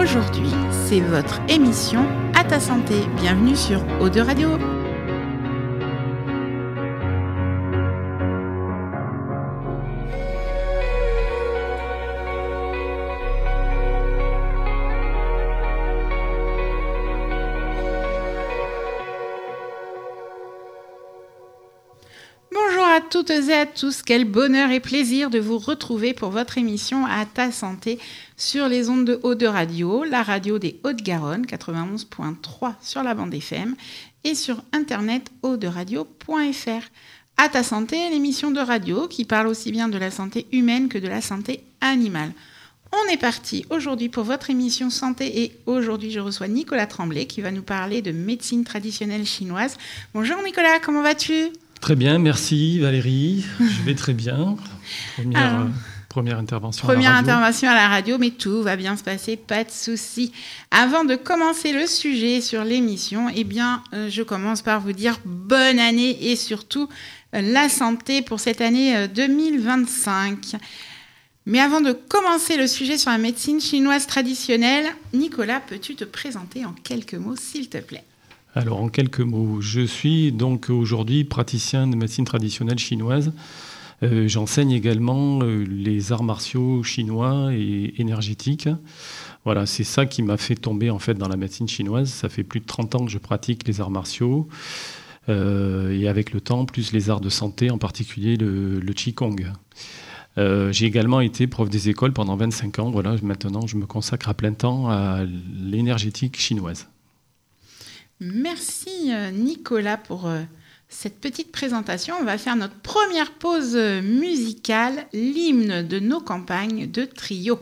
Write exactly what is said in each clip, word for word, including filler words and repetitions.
aujourd'hui, c'est votre émission À ta santé. Bienvenue sur O deux Radio. À toutes et à tous, quel bonheur et plaisir de vous retrouver pour votre émission À ta santé sur les ondes de O deux Radio, la radio des Hauts-de-Garonne, quatre-vingt-onze virgule trois sur la bande F M et sur internet o deux radio point f r. À ta santé, l'émission de radio qui parle aussi bien de la santé humaine que de la santé animale. On est parti aujourd'hui pour votre émission santé et aujourd'hui je reçois Nicolas Tremblay qui va nous parler de médecine traditionnelle chinoise. Bonjour Nicolas, comment vas-tu ? Très bien, merci Valérie. Je vais très bien. Première, Alors, euh, première intervention première à la radio. intervention à la radio, mais tout va bien se passer, pas de souci. Avant de commencer le sujet sur l'émission, eh bien, euh, je commence par vous dire bonne année et surtout euh, la santé pour cette année euh, deux mille vingt-cinq. Mais avant de commencer le sujet sur la médecine chinoise traditionnelle, Nicolas, peux-tu te présenter en quelques mots, s'il te plaît ? Alors, en quelques mots, je suis donc aujourd'hui praticien de médecine traditionnelle chinoise. Euh, j'enseigne également euh, les arts martiaux chinois et énergétiques. Voilà, c'est ça qui m'a fait tomber en fait dans la médecine chinoise. Ça fait plus de trente ans que je pratique les arts martiaux. Euh, et avec le temps, plus les arts de santé, en particulier le, le Qigong. Euh, j'ai également été prof des écoles pendant vingt-cinq ans. Voilà, maintenant, je me consacre à plein temps à l'énergétique chinoise. Merci Nicolas pour euh, cette petite présentation. On va faire notre première pause musicale, l'hymne de nos campagnes de Trio.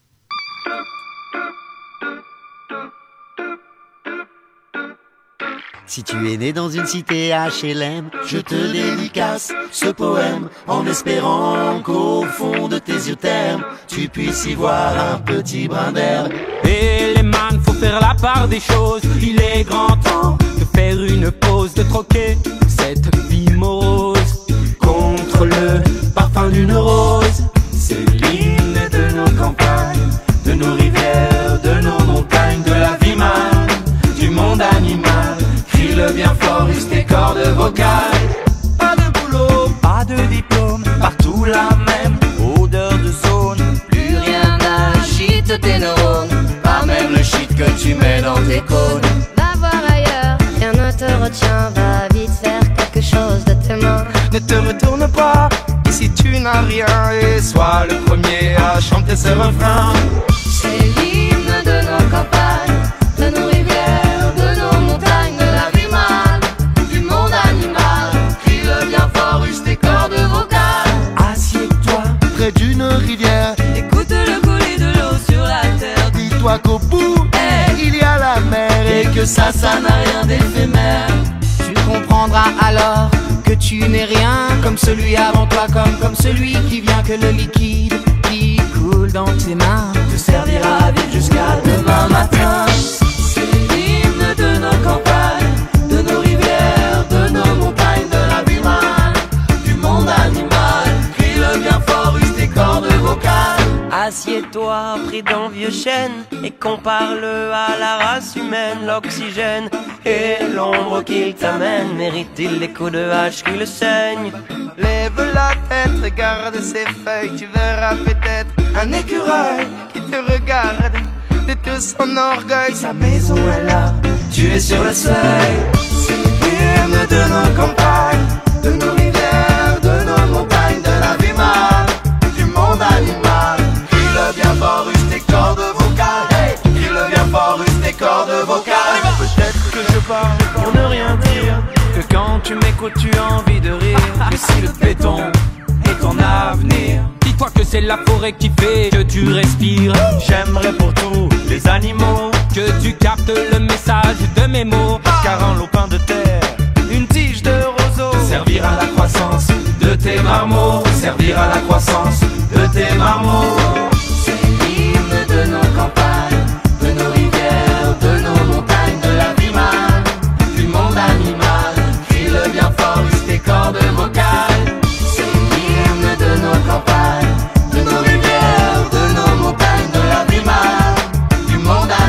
Si tu es né dans une cité H L M, je te dédicace ce poème en espérant qu'au fond de tes yeux termes, tu puisses y voir un petit brin d'herbe. Et les man, faut faire la part des choses. Il est grand temps de faire une pause, de troquer cette vie morose contre le parfum d'une rose. C'est l'hymne de nos campagnes, de nos rivières, de nos montagnes, de la vie man, du monde animal. Crie-le bien fort, use tes cordes vocales. Pas de boulot, pas de diplôme, partout la même odeur de zone. Plus rien n'agite tes neurones, pas même le shit que tu mets dans tes cônes. Va voir ailleurs, rien ne te retient, va vite faire quelque chose de tes mains. Ne te retourne pas, ici tu n'as rien, et sois le premier à chanter ce refrain. C'est l'hymne de nos campagnes, de nos rivières, de nos montagnes, de la vie mâle, du monde animal. Crie-le bien fort, use tes cordes vocales. Assieds-toi près d'une rivière, Écoute le couler de l'eau sur la terre. dis-toi qu'au bout, Hey. il y a la mer. Et que ça, ça n'a rien d'éphémère. Tu comprendras alors que tu n'es rien comme celui avant toi, comme, comme celui qui vient, que le liquide qui coule dans tes mains te servira à vivre jusqu'à demain matin. C'est l'hymne de nos campagnes, de nos rivières, de nos montagnes, de la vie mâle, du monde animal. Crie-le bien fort, use tes cordes vocales. Assieds-toi près d'un vieux chêne et compare-le à la race humaine. L'oxygène et l'ombre qu'il t'amène, mérite-t-il les coups de hache qui le saignent? Lève la tête, regarde ses feuilles, tu verras peut-être un écureuil qui te regarde de tout son orgueil. Sa maison est là, tu es sur le seuil. C'est l'hymne de nos campagnes, de nos rivières, de nos montagnes, de la vie mâle, du monde animal. Crie-le bien fort, use tes cordes vocales. Hey, crie-le bien fort, use tes cordes vocales. Peut-être que je parle pour ne rien dire, que quand tu m'écoutes tu as envie de rire. Que si le béton est ton avenir, dis-toi que c'est la forêt qui fait que tu respires. J'aimerais pour tous les animaux que tu captes le message de mes mots. Car en lopin de terre, une tige de roseau servir à la croissance de tes marmots, servir à la croissance de tes marmots. C'est l'hymne de nos campagnes, de nos rivières, de nos montagnes, de la vie mâle, du monde animal. Crie-le bien fort, use tes cordes vocales. C'est l'hymne de nos campagnes, de nos rivières, de nos montagnes, de la vie mâle, du monde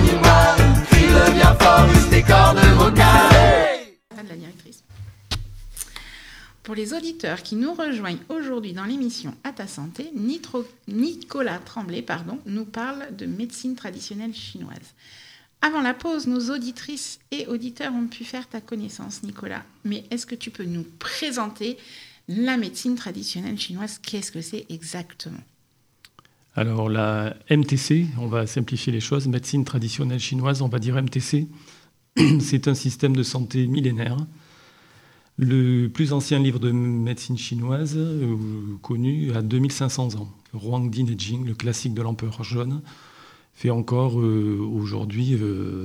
les auditeurs qui nous rejoignent aujourd'hui dans l'émission À ta santé, Nitro- Nicolas Tremblay pardon, nous parle de médecine traditionnelle chinoise. Avant la pause, nos auditrices et auditeurs ont pu faire ta connaissance, Nicolas. Mais est-ce que tu peux nous présenter la médecine traditionnelle chinoise? Qu'est-ce que c'est exactement? Alors la M T C, on va simplifier les choses, médecine traditionnelle chinoise, on va dire M T C, c'est un système de santé millénaire. Le plus ancien livre de médecine chinoise euh, connu a deux mille cinq cents ans. Huangdi Nejing, le classique de l'empereur jaune, fait encore euh, aujourd'hui euh,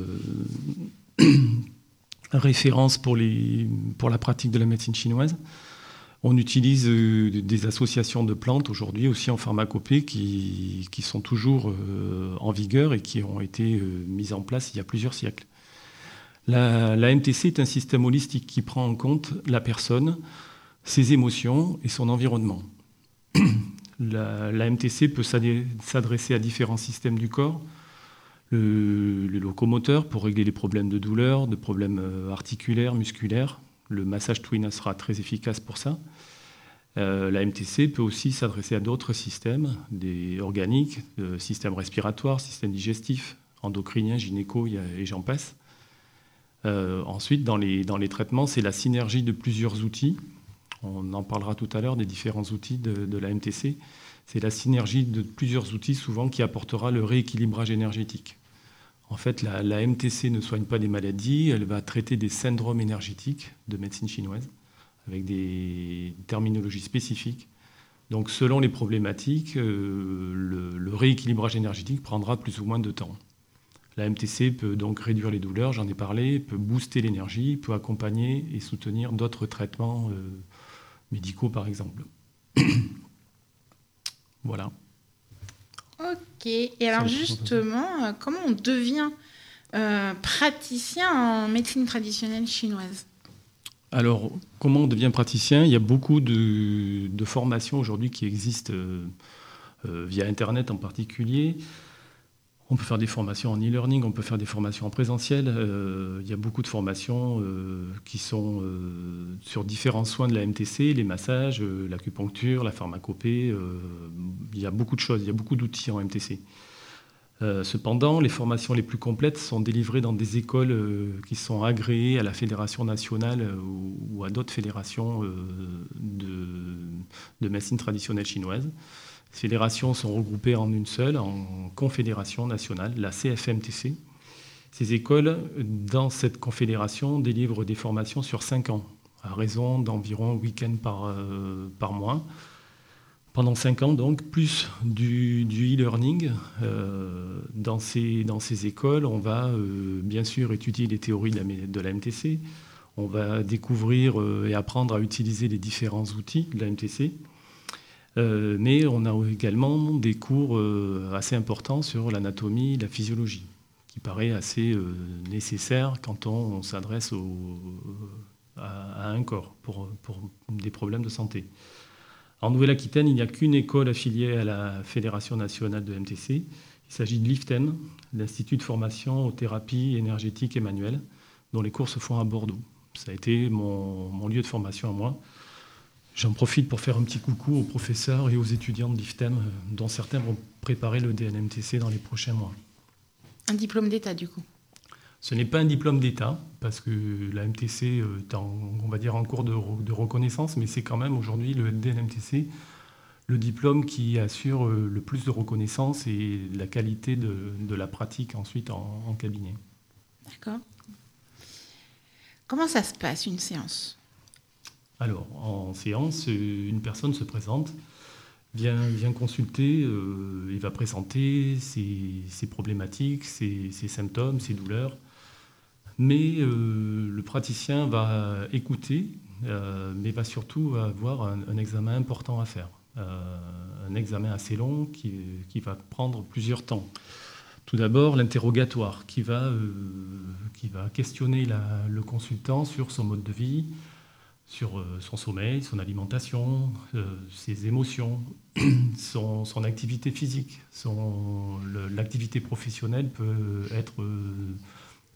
référence pour, les, pour la pratique de la médecine chinoise. On utilise euh, des associations de plantes aujourd'hui aussi en pharmacopée qui, qui sont toujours euh, en vigueur et qui ont été euh, mises en place il y a plusieurs siècles. La, la M T C est un système holistique qui prend en compte la personne, ses émotions et son environnement. La, la M T C peut s'adresser à différents systèmes du corps, le, le locomoteur pour régler les problèmes de douleur, de problèmes articulaires, musculaires. Le massage Twina sera très efficace pour ça. Euh, la M T C peut aussi s'adresser à d'autres systèmes, des organiques, euh, système respiratoire, système digestif, endocrinien, gynéco et j'en passe. Euh, ensuite, dans les, dans les traitements, c'est la synergie de plusieurs outils. On en parlera tout à l'heure des différents outils de, de la M T C. C'est la synergie de plusieurs outils souvent qui apportera le rééquilibrage énergétique. En fait, la, la M T C ne soigne pas des maladies, elle va traiter des syndromes énergétiques de médecine chinoise avec des terminologies spécifiques. Donc selon les problématiques, euh, le, le rééquilibrage énergétique prendra plus ou moins de temps. La M T C peut donc réduire les douleurs, j'en ai parlé, peut booster l'énergie, peut accompagner et soutenir d'autres traitements euh, médicaux, par exemple. Voilà. Ok. Et alors justement, euh, comment on devient euh, praticien en médecine traditionnelle chinoise? Alors, comment on devient praticien? Il y a beaucoup de, de formations aujourd'hui qui existent euh, euh, via Internet en particulier. On peut faire des formations en e-learning, on peut faire des formations en présentiel. Euh, il y a beaucoup de formations euh, qui sont euh, sur différents soins de la M T C, les massages, euh, l'acupuncture, la pharmacopée. Euh, il y a beaucoup de choses, il y a beaucoup d'outils en M T C. Euh, cependant, les formations les plus complètes sont délivrées dans des écoles euh, qui sont agréées à la Fédération nationale euh, ou, ou à d'autres fédérations euh, de, de médecine traditionnelle chinoise. Ces fédérations sont regroupées en une seule, en confédération nationale, la C F M T C. Ces écoles, dans cette confédération, délivrent des formations sur cinq ans, à raison d'environ un week-end par, euh, par mois. Pendant cinq ans, donc, plus du, du e-learning. Euh, dans, ces, dans ces écoles, on va euh, bien sûr étudier les théories de la, de la M T C. On va découvrir euh, et apprendre à utiliser les différents outils de la M T C. Euh, mais on a également des cours euh, assez importants sur l'anatomie, la physiologie, qui paraît assez euh, nécessaire quand on, on s'adresse au, à, à un corps pour, pour des problèmes de santé. En Nouvelle-Aquitaine, il n'y a qu'une école affiliée à la Fédération nationale de M T C. Il s'agit de l'I F T E N, l'Institut de formation aux thérapies énergétiques et manuelles, dont les cours se font à Bordeaux. Ça a été mon, mon lieu de formation à moi. J'en profite pour faire un petit coucou aux professeurs et aux étudiants de l'I F T E N, dont certains vont préparer le D N M T C dans les prochains mois. Un diplôme d'État, du coup? Ce n'est pas un diplôme d'État, parce que la M T C est en, on va dire, en cours de, de reconnaissance, mais c'est quand même aujourd'hui le D N M T C, le diplôme qui assure le plus de reconnaissance et la qualité de, de la pratique ensuite en, en cabinet. D'accord. Comment ça se passe, une séance ? Alors, en séance, une personne se présente, vient, vient consulter, euh, il va présenter ses, ses problématiques, ses, ses symptômes, ses douleurs. Mais euh, le praticien va écouter, euh, mais va surtout avoir un, un examen important à faire. Euh, un examen assez long qui, qui va prendre plusieurs temps. Tout d'abord, l'interrogatoire qui va, euh, qui va questionner la, le consultant sur son mode de vie, sur son sommeil, son alimentation, euh, ses émotions, son, son activité physique. Son, le, l'activité professionnelle peut être euh,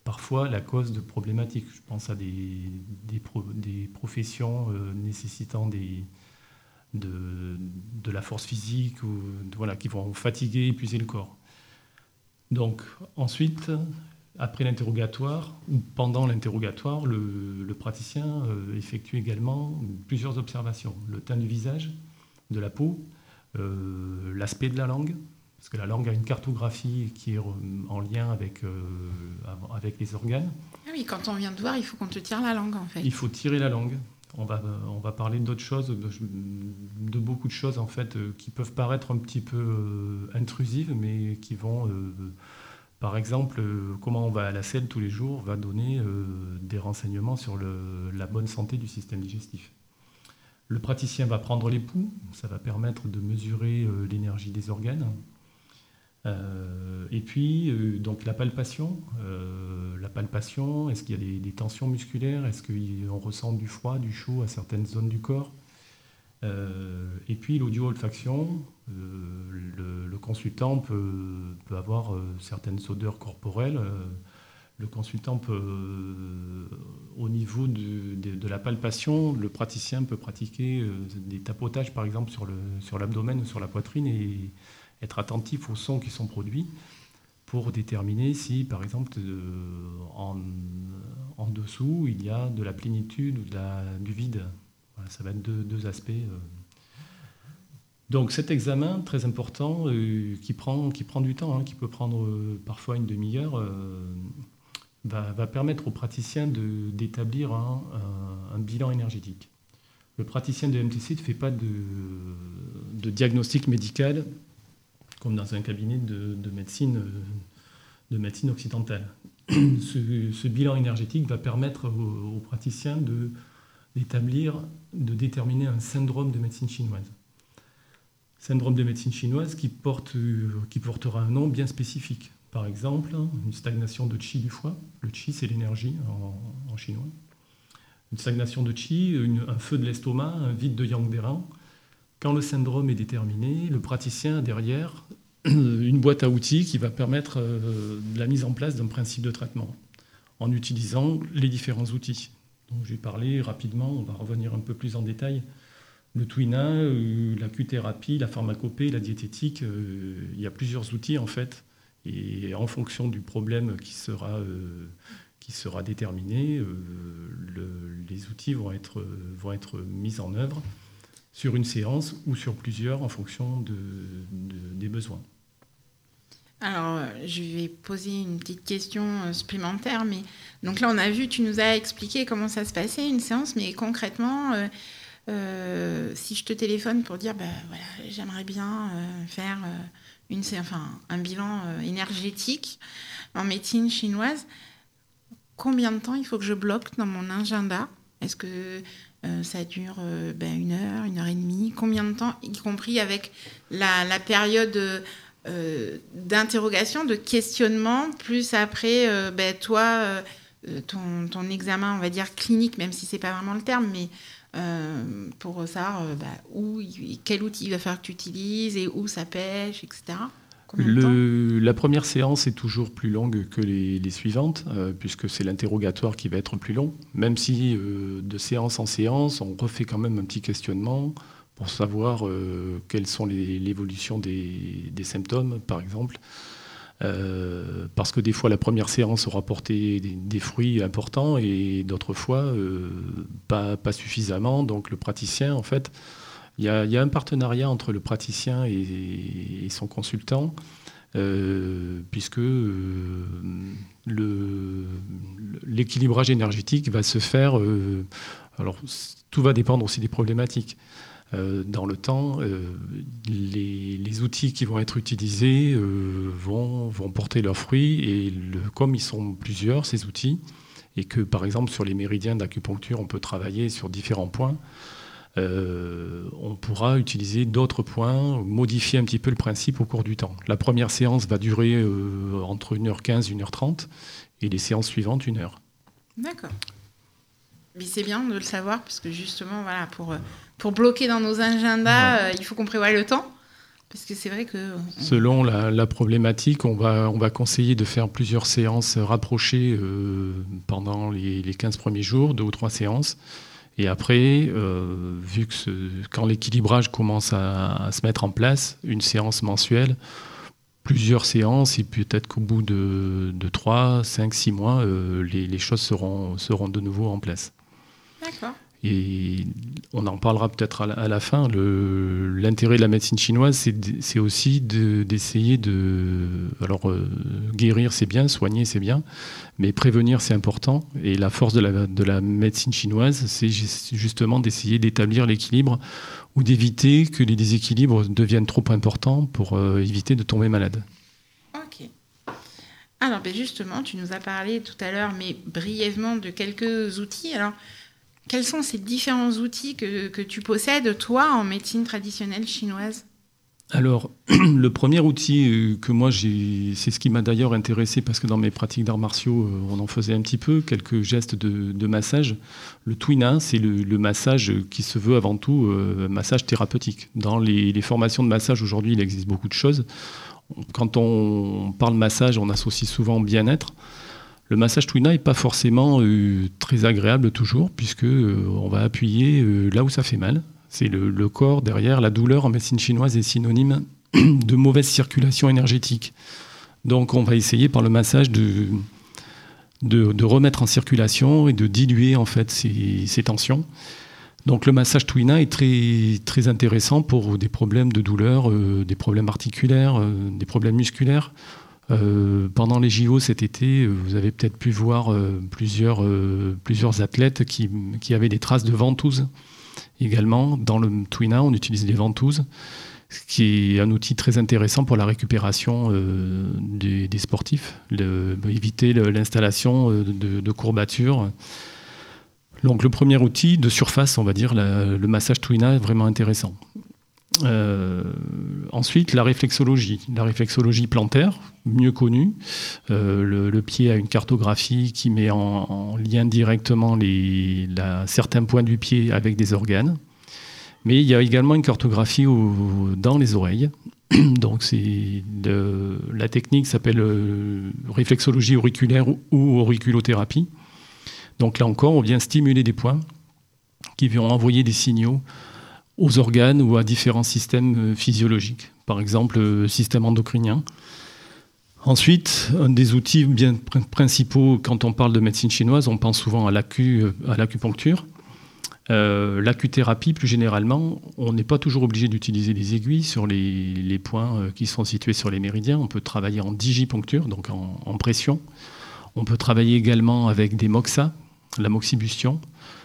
parfois la cause de problématiques. Je pense à des, des, pro, des professions euh, nécessitant des, de, de la force physique ou, de, voilà, qui vont fatiguer, épuiser le corps. Donc ensuite, après l'interrogatoire ou pendant l'interrogatoire, le, le praticien euh, effectue également plusieurs observations. Le teint du visage, de la peau, euh, l'aspect de la langue, parce que la langue a une cartographie qui est en lien avec, euh, avec les organes. Ah oui, quand on vient te voir, il faut qu'on te tire la langue en fait. Il faut tirer la langue. On va, on va parler d'autres choses, de, de beaucoup de choses en fait, euh, qui peuvent paraître un petit peu euh, intrusives, mais qui vont, euh, par exemple, euh, comment on va à la selle tous les jours, va donner euh, des renseignements sur le, la bonne santé du système digestif. Le praticien va prendre les pouls, ça va permettre de mesurer euh, l'énergie des organes. Euh, et puis, euh, donc la palpation. Euh, la palpation, est-ce qu'il y a des, des tensions musculaires? Est-ce qu'on ressent du froid, du chaud à certaines zones du corps? euh, Et puis l'audio-olfaction. Euh, le, le consultant peut, peut avoir euh, certaines odeurs corporelles. Euh, le consultant peut, euh, au niveau de, de, de la palpation, le praticien peut pratiquer euh, des tapotages, par exemple, sur, le, sur l'abdomen ou sur la poitrine et être attentif aux sons qui sont produits pour déterminer si, par exemple, euh, en, en dessous, il y a de la plénitude ou de la, du vide. Voilà, ça va être deux, deux aspects. Euh. Donc cet examen, très important, euh, qui, prend, qui prend du temps, hein, qui peut prendre euh, parfois une demi-heure, euh, va, va permettre au praticien de, d'établir un, un, un bilan énergétique. Le praticien de M T C ne fait pas de, de diagnostic médical comme dans un cabinet de, de, médecine, de médecine occidentale. Ce, ce bilan énergétique va permettre aux, aux praticiens de, d'établir, de déterminer un syndrome de médecine chinoise. Syndrome de médecine chinoise qui, porte, qui portera un nom bien spécifique. Par exemple, une stagnation de qi du foie. Le qi, c'est l'énergie en, en chinois. Une stagnation de qi, une, un feu de l'estomac, un vide de yang des reins. Quand le syndrome est déterminé, le praticien a derrière une boîte à outils qui va permettre euh, la mise en place d'un principe de traitement en utilisant les différents outils. Donc, j'ai parlé rapidement, on va revenir un peu plus en détail. Le Twina, euh, la Q-thérapie, la pharmacopée, la diététique, euh, il y a plusieurs outils en fait. Et en fonction du problème qui sera, euh, qui sera déterminé, euh, le, les outils vont être, vont être mis en œuvre sur une séance ou sur plusieurs en fonction de, de, des besoins. Alors, je vais poser une petite question supplémentaire. Mais donc là, on a vu, tu nous as expliqué comment ça se passait, une séance, mais concrètement, euh, euh, si je te téléphone pour dire, bah, voilà, j'aimerais bien euh, faire euh, une, enfin, un bilan euh, énergétique en médecine chinoise, combien de temps il faut que je bloque dans mon agenda? Est-ce que Euh, ça dure euh, ben, une heure, une heure et demie, combien de temps, y compris avec la, la période euh, d'interrogation, de questionnement, plus après, euh, ben, toi, euh, ton, ton examen, on va dire clinique, même si c'est pas vraiment le terme, mais euh, pour savoir euh, ben, où, quel outil il va falloir que tu utilises et où ça pêche, et cetera. Le, la première séance est toujours plus longue que les, les suivantes, euh, puisque c'est l'interrogatoire qui va être plus long, même si euh, de séance en séance, on refait quand même un petit questionnement pour savoir euh, quelles sont les, l'évolution des, des symptômes, par exemple. Euh, parce que des fois, la première séance aura porté des, des fruits importants et d'autres fois, euh, pas, pas suffisamment. Donc le praticien, en fait, Il y, a, il y a un partenariat entre le praticien et, et son consultant, euh, puisque euh, le, l'équilibrage énergétique va se faire... Euh, alors, tout va dépendre aussi des problématiques. Euh, dans le temps, euh, les, les outils qui vont être utilisés euh, vont, vont porter leurs fruits, et le, comme ils sont plusieurs, ces outils, et que, par exemple, sur les méridiens d'acupuncture, on peut travailler sur différents points, Euh, on pourra utiliser d'autres points, modifier un petit peu le principe au cours du temps. La première séance va durer euh, entre une heure quinze et une heure trente et les séances suivantes, une heure. D'accord. Mais c'est bien de le savoir parce que justement, voilà, pour, pour bloquer dans nos agendas, ouais. euh, il faut qu'on prévoie le temps. Parce que c'est vrai que... Selon la, la problématique, on va, on va conseiller de faire plusieurs séances rapprochées euh, pendant les, les quinze premiers jours, deux ou trois séances. Et après, euh, vu que ce, quand l'équilibrage commence à, à se mettre en place, une séance mensuelle, plusieurs séances, et peut-être qu'au bout de, de trois, cinq, six mois, euh, les, les choses seront, seront de nouveau en place. D'accord. Et on en parlera peut-être à la, à la fin. Le, l'intérêt de la médecine chinoise, c'est, de, c'est aussi de, d'essayer de... Alors, euh, guérir, c'est bien, soigner, c'est bien, mais prévenir, c'est important. Et la force de la, de la médecine chinoise, c'est justement d'essayer d'établir l'équilibre ou d'éviter que les déséquilibres deviennent trop importants pour euh, éviter de tomber malade. Ok. Alors, ben justement, tu nous as parlé tout à l'heure, mais brièvement, de quelques outils. Alors, quels sont ces différents outils que, que tu possèdes, toi, en médecine traditionnelle chinoise ? Alors, le premier outil que moi, j'ai, c'est ce qui m'a d'ailleurs intéressé, parce que dans mes pratiques d'arts martiaux, on en faisait un petit peu, quelques gestes de, de massage. Le Tuina, c'est le, le massage qui se veut avant tout euh, massage thérapeutique. Dans les, les formations de massage, aujourd'hui, il existe beaucoup de choses. Quand on parle massage, on associe souvent bien-être. Le massage Tuina n'est pas forcément euh, très agréable toujours, puisque euh, on va appuyer euh, là où ça fait mal. C'est le, le corps derrière. La douleur en médecine chinoise est synonyme de mauvaise circulation énergétique. Donc on va essayer par le massage de, de, de remettre en circulation et de diluer en fait ces, ces tensions. Donc le massage Tuina est très, très intéressant pour des problèmes de douleur, euh, des problèmes articulaires, euh, des problèmes musculaires. Euh, pendant les J O cet été, vous avez peut-être pu voir euh, plusieurs, euh, plusieurs athlètes qui, qui avaient des traces de ventouses. Également, dans le Tuina, on utilise les ventouses, ce qui est un outil très intéressant pour la récupération euh, des, des sportifs, le, éviter le, l'installation de, de courbatures. Donc le premier outil de surface, on va dire, la, le massage Tuina est vraiment intéressant. Euh, ensuite, la réflexologie. La réflexologie plantaire, mieux connue. Euh, le, le pied a une cartographie qui met en, en lien directement les, la, certains points du pied avec des organes. Mais il y a également une cartographie au, dans les oreilles. Donc c'est de, la technique s'appelle euh, réflexologie auriculaire ou, ou auriculothérapie. Donc là encore, on vient stimuler des points qui vont envoyer des signaux aux organes ou à différents systèmes physiologiques, par exemple le système endocrinien. Ensuite, un des outils bien pr- principaux quand on parle de médecine chinoise, on pense souvent à, l'acu, à l'acupuncture. Euh, l'acuthérapie, plus généralement, on n'est pas toujours obligé d'utiliser des aiguilles sur les, les points qui sont situés sur les méridiens. On peut travailler en digipuncture, donc en, en pression. On peut travailler également avec des moxas, la moxibustion.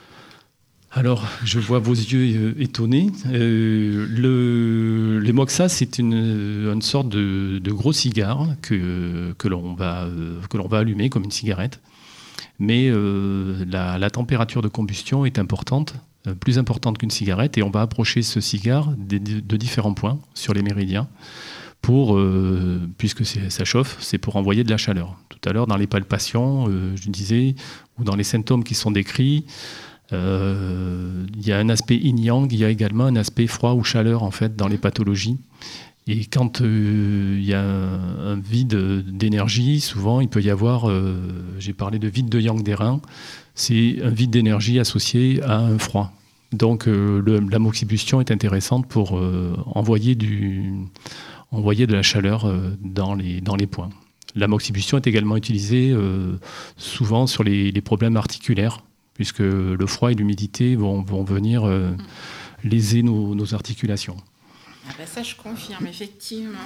Alors, je vois vos yeux étonnés. Euh, le, les moxas, c'est une, une sorte de, de gros cigare que, que, l'on va, que l'on va allumer comme une cigarette. Mais euh, la, la température de combustion est importante, euh, plus importante qu'une cigarette, et on va approcher ce cigare de, de, de différents points sur les méridiens, pour, euh, puisque c'est, ça chauffe, c'est pour envoyer de la chaleur. Tout à l'heure, dans les palpations, euh, je disais, ou dans les symptômes qui sont décrits, Euh, il y a un aspect yin-yang, il y a également un aspect froid ou chaleur en fait dans les pathologies. Et quand euh, il y a un, un vide d'énergie, souvent il peut y avoir, euh, j'ai parlé de vide de yang des reins, c'est un vide d'énergie associé à un froid. Donc euh, le, la moxibustion est intéressante pour euh, envoyer, du, envoyer de la chaleur euh, dans, les, dans les points. La moxibustion est également utilisée euh, souvent sur les, les problèmes articulaires, puisque le froid et l'humidité vont, vont venir euh, léser nos, nos articulations. Ah ben ça, je confirme, effectivement.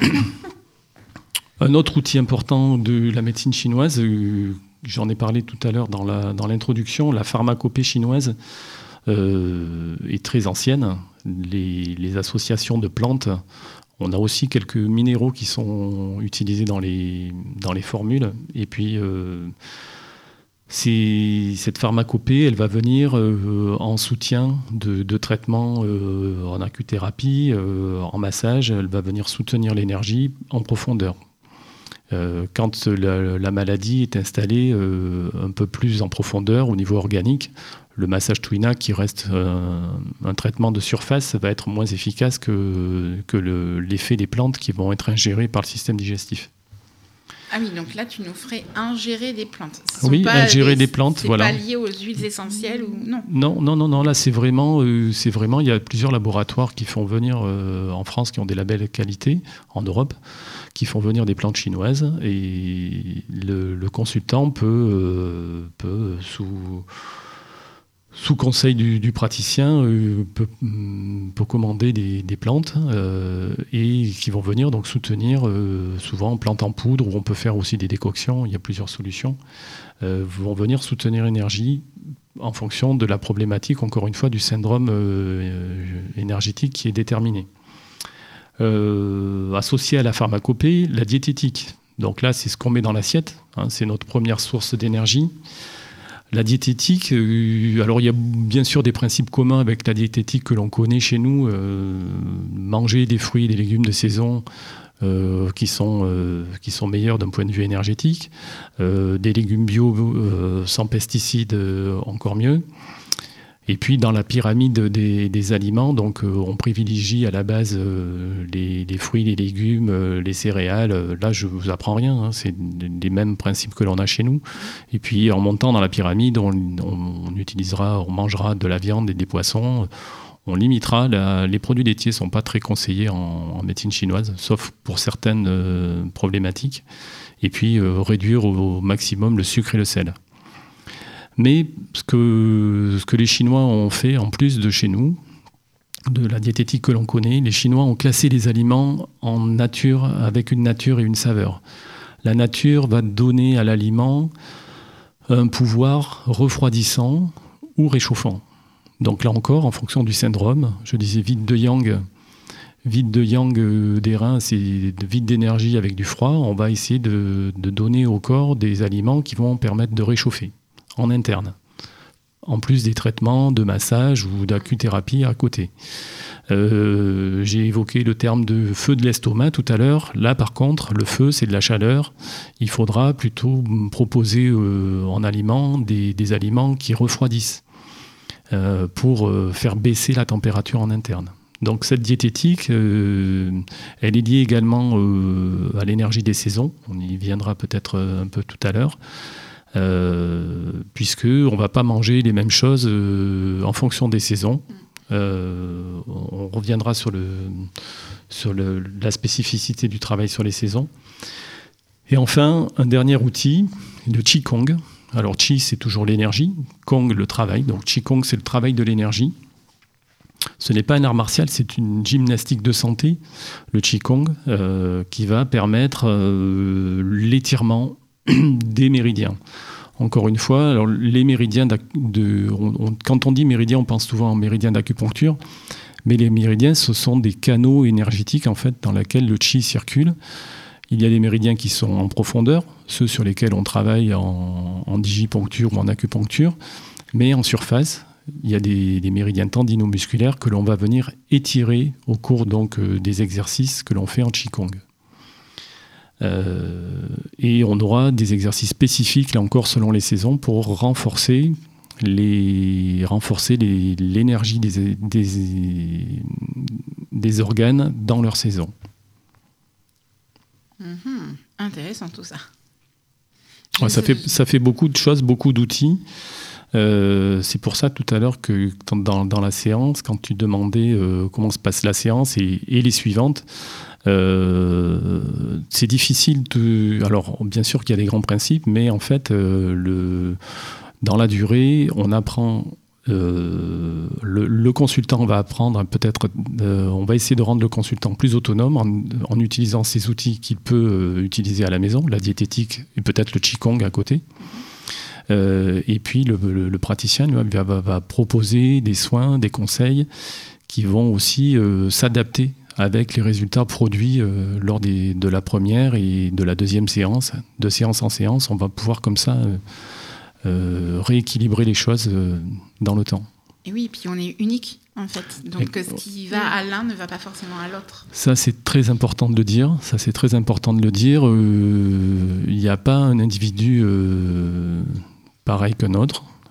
Un autre outil important de la médecine chinoise, euh, j'en ai parlé tout à l'heure dans, la, dans l'introduction, la pharmacopée chinoise euh, est très ancienne. Les, les associations de plantes, on a aussi quelques minéraux qui sont utilisés dans les, dans les formules. Et puis... Euh, C'est, cette pharmacopée, elle va venir euh, en soutien de, de traitements euh, en acuthérapie, euh, en massage. Elle va venir soutenir l'énergie en profondeur. Euh, quand la, la maladie est installée euh, un peu plus en profondeur au niveau organique, le massage Twina, qui reste euh, un traitement de surface, va être moins efficace que, que le, l'effet des plantes qui vont être ingérées par le système digestif. Ah oui, donc là, tu nous ferais ingérer des plantes. Ce sont Oui, pas ingérer des, des plantes, c'est voilà. pas lié aux huiles essentielles ou non. Non, non, non, non. Là, c'est vraiment, euh, c'est vraiment. Il y a plusieurs laboratoires qui font venir euh, en France, qui ont des labels qualité en Europe, qui font venir des plantes chinoises, et le, le consultant peut, euh, peut sous Sous conseil du, du praticien, euh, peut, peut commander des, des plantes euh, et qui vont venir donc soutenir, euh, souvent plantes en poudre, où on peut faire aussi des décoctions, il y a plusieurs solutions, euh, vont venir soutenir l'énergie en fonction de la problématique, encore une fois, du syndrome euh, énergétique qui est déterminé. Euh, associé à la pharmacopée, la diététique. Donc là, c'est ce qu'on met dans l'assiette, hein, c'est notre première source d'énergie. La diététique, euh, alors il y a bien sûr des principes communs avec la diététique que l'on connaît chez nous. Euh, manger des fruits et des légumes de saison euh, qui, sont, euh, qui sont meilleurs d'un point de vue énergétique. Euh, des légumes bio euh, sans pesticides, euh, encore mieux. Et puis dans la pyramide des, des aliments, donc, euh, on privilégie à la base euh, les, les fruits, les légumes, euh, les céréales. Là, je ne vous apprends rien, hein, c'est les mêmes principes que l'on a chez nous. Et puis en montant dans la pyramide, on, on, on utilisera, on mangera de la viande et des poissons. On limitera, la, les produits laitiers ne sont pas très conseillés en, en médecine chinoise, sauf pour certaines euh, problématiques. Et puis euh, réduire au, au maximum le sucre et le sel. Mais ce que, ce que les Chinois ont fait, en plus de chez nous, de la diététique que l'on connaît, les Chinois ont classé les aliments en nature, avec une nature et une saveur. La nature va donner à l'aliment un pouvoir refroidissant ou réchauffant. Donc là encore, en fonction du syndrome, je disais vide de yang, vide de yang des reins, c'est vide d'énergie avec du froid, on va essayer de, de donner au corps des aliments qui vont permettre de réchauffer en interne, en plus des traitements de massage ou d'acuthérapie à côté. Euh, j'ai évoqué le terme de feu de l'estomac tout à l'heure. Là, par contre, le feu, c'est de la chaleur. Il faudra plutôt proposer euh, en aliments des, des aliments qui refroidissent euh, pour euh, faire baisser la température en interne. Donc cette diététique, euh, elle est liée également euh, à l'énergie des saisons. On y viendra peut-être un peu tout à l'heure. Euh, puisque on va pas manger les mêmes choses euh, en fonction des saisons. Euh, on reviendra sur, le, sur le, la spécificité du travail sur les saisons. Et enfin, un dernier outil, le Qigong. Alors Qi, c'est toujours l'énergie, Kong, le travail. Donc Qigong, c'est le travail de l'énergie. Ce n'est pas un art martial, c'est une gymnastique de santé, le Qigong, euh, qui va permettre euh, l'étirement des méridiens. Encore une fois, alors les méridiens de, on, on, quand on dit méridiens, on pense souvent en méridiens d'acupuncture, mais les méridiens, ce sont des canaux énergétiques en fait dans lesquels le qi circule. Il y a des méridiens qui sont en profondeur, ceux sur lesquels on travaille en, en digipuncture ou en acupuncture, mais en surface, il y a des, des méridiens tendinomusculaires que l'on va venir étirer au cours donc euh, des exercices que l'on fait en Qigong. Euh, et on aura des exercices spécifiques, là encore selon les saisons, pour renforcer, les, renforcer les, l'énergie des, des, des organes dans leur saison. Mmh, intéressant tout ça. Ouais, ça, fait, ça fait beaucoup de choses, beaucoup d'outils. Euh, c'est pour ça tout à l'heure que dans, dans la séance, quand tu demandais euh, comment se passe la séance et, et les suivantes, Euh, c'est difficile de... Alors, bien sûr qu'il y a des grands principes, mais en fait, euh, le, dans la durée, on apprend... Euh, le, le consultant va apprendre, peut-être... Euh, on va essayer de rendre le consultant plus autonome en, en utilisant ces outils qu'il peut euh, utiliser à la maison, la diététique et peut-être le Qigong à côté. Euh, et puis, le, le, le praticien lui, va, va, va proposer des soins, des conseils qui vont aussi euh, s'adapter avec les résultats produits euh, lors des, de la première et de la deuxième séance. De séance en séance, on va pouvoir comme ça euh, euh, rééquilibrer les choses euh, dans le temps. Et oui, puis on est unique en fait. Donc et, ce qui va à l'un ne va pas forcément à l'autre. Ça, c'est très important de le dire. Ça, c'est très important de le dire. Il n'y a pas un individu euh, pareil qu'un autre.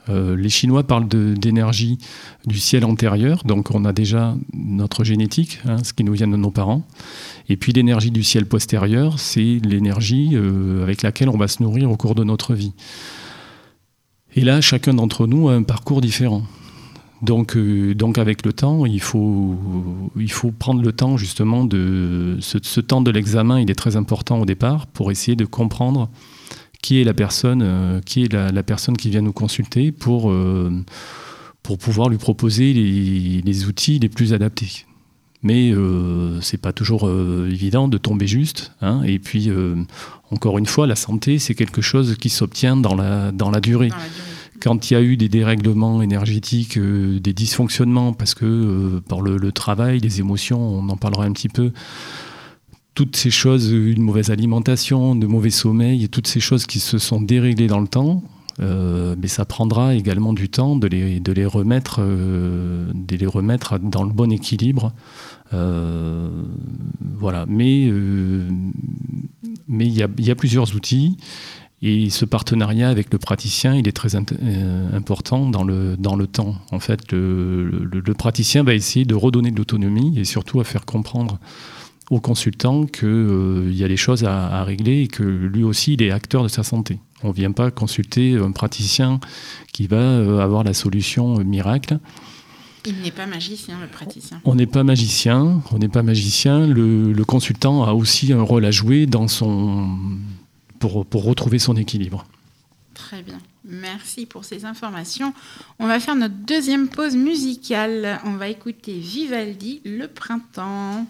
Euh, les Chinois parlent de, d'énergie du ciel antérieur, donc on a déjà notre génétique, hein, ce qui nous vient de nos parents. Et puis l'énergie du ciel postérieur, c'est l'énergie euh, avec laquelle on va se nourrir au cours de notre vie. Et là, chacun d'entre nous a un parcours différent. Donc, euh, donc avec le temps, il faut, il faut prendre le temps justement de... Ce, ce temps de l'examen, il est très important au départ pour essayer de comprendre qui est la personne, euh, qui est la, la personne qui vient nous consulter pour, euh, pour pouvoir lui proposer les, les outils les plus adaptés. Mais euh, c'est pas toujours euh, évident de tomber juste. Hein, et puis, euh, encore une fois, la santé, c'est quelque chose qui s'obtient dans la, dans la durée. Dans la durée. Quand il y a eu des dérèglements énergétiques, euh, des dysfonctionnements, parce que euh, par le, le travail, les émotions, on en parlera un petit peu, toutes ces choses, une mauvaise alimentation, de mauvais sommeil, toutes ces choses qui se sont déréglées dans le temps, euh, mais ça prendra également du temps de les, de les remettre, euh, de les remettre dans le bon équilibre. Euh, voilà. Mais euh, mais il y a, il y a plusieurs outils. Et ce partenariat avec le praticien, il est très int- euh, important dans le, dans le temps. En fait, le, le, le praticien va essayer de redonner de l'autonomie et surtout à faire comprendre au consultant qu'il euh, y a des choses à, à régler et que lui aussi, il est acteur de sa santé. On ne vient pas consulter un praticien qui va euh, avoir la solution euh, miracle. Il n'est pas magicien, le praticien. On n'est pas magicien. On n'est pas magicien. Le, le consultant a aussi un rôle à jouer dans son... Pour, pour retrouver son équilibre. Très bien. Merci pour ces informations. On va faire notre deuxième pause musicale. On va écouter Vivaldi, Le Printemps.